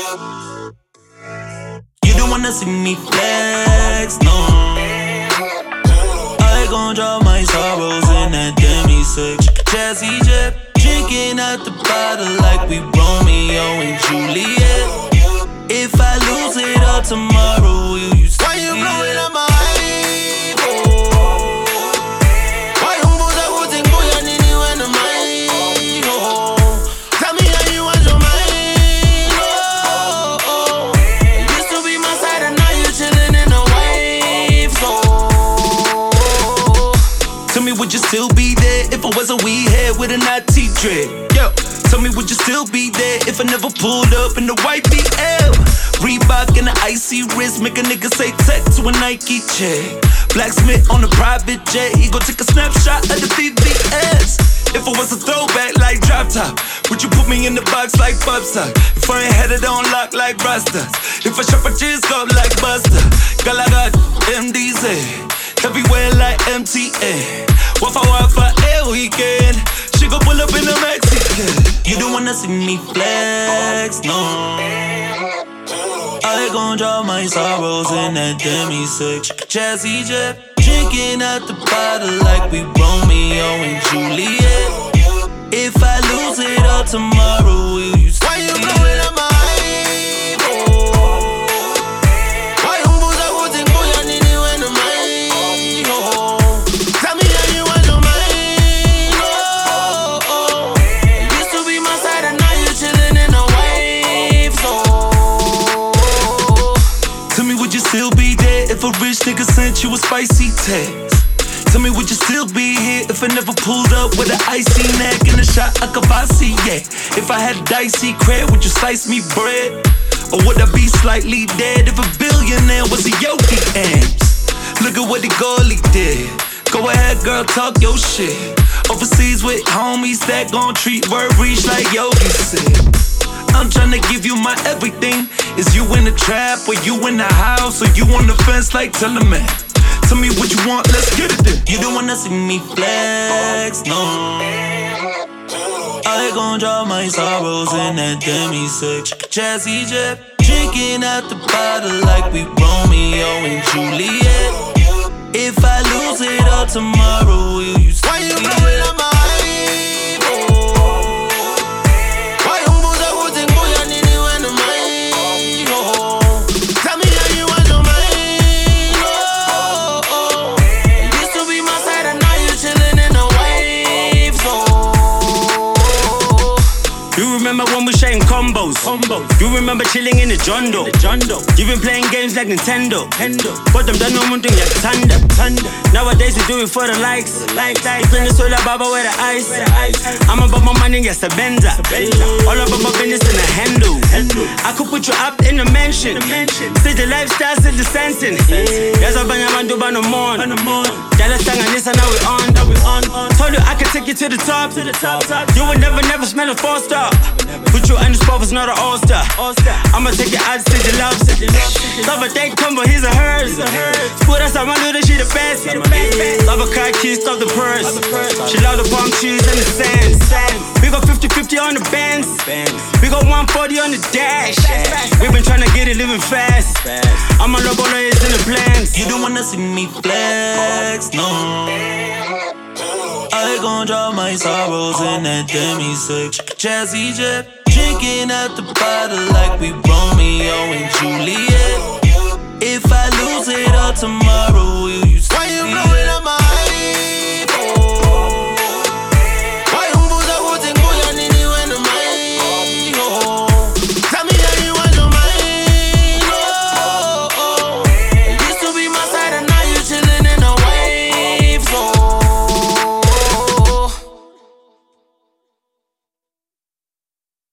You don't wanna see me flex, no. I gon' drop my sorrows in that demi-six Jazzy Jet, drinking at the bottle like we Romeo and Juliet. If I lose it all tomorrow, will you stay? Why you blowing up my iPhone? Why you put up with things boy and anyone in my home? Tell me how you want your mind. Oh, it used to be my side and now you chilling in a wave zone. Tell me, would you still be there if I was a weed head with a naughty dread? Yo, tell me, would you still be there if I never pulled up in the white BL? Reebok and the icy wrist make a nigga say tech to a Nike check. Blacksmith on a private jet, he gon' take a snapshot of the VVS. If I was a throwback like drop top, would you put me in the box like Bubsa? If I ain't had it on lock like Rastas, if I shop a jizz up like Buster, girl I got MDZ, everywhere like MTN. Wafa every weekend, she gon' pull up in the Mexican. You don't wanna see me flex, no. I gon' drop my sorrows in that demi-six Jazzy Jet, drinking at the bottle like we Romeo and Juliet. If I lose it all tomorrow, will you stay? Why you blowing up my iPhone? Why you put up with things boy and anyone in my home? Tell me how you want your mind. Oh, it used to be my side and now you chilling in a wave zone. Tell me, would you still be there if a rich nigga sent you a spicy text? Tell me, would you still be here if I never pulled up with an icy neck and a shot of Kavasi, yeah? If I had dicey cred, would you slice me bread? Or would I be slightly dead if a billionaire was a Yogi Amps? Look at what the goalie did. Go ahead, girl, talk your shit. Overseas with homies that gon' treat word reach like Yogi said. I'm tryna give you my everything. Is you in the trap or you in the house or you on the fence like Teleman? Tell me what you want, let's get it then. You don't wanna see me flex, no. I gon' drop my sorrows in that demi-six Jazzy Jet, drinking at the bottle like we Romeo and Juliet. If I lose it all tomorrow, will you stay? Why you blowing up my iPhone? Why you put up with things boy and anyone in my home? Tell me how you want your mind. Oh, it used to be my side and now you chilling in a wave zone. You remember when we sharing combos? You remember chilling in the Jondo? You been playing games like Nintendo. But them done no one thing like Thunder. Nowadays we do it for the likes. Bring the soda baba with the ice. I'm about my money, yes, a Benza. All about my business in a handle. I could put you up in the mansion. See the lifestyles in the sensing. Yes, I'm banyaman do bano mon. Dala stanganisa, now we on. Told you I could take you to the top. You will never smell a 4-star. Put you on the spot was not an all-star. I'ma take your eyes to the love. Love a day combo, he's a hers. Put us on my little, she the best. Love a car keys, stop the purse. She love the palm trees and the sand. We got 50-50 on the bands. We got 140 on the dash. We been tryna get it living fast. I'm a logo lawyers in the plans. You don't wanna see me flex, no. I gon' drop my sorrows in that demi-six Jazzy Jet, drinking at the bottle like we Romeo and Juliet. If I lose it all tomorrow, will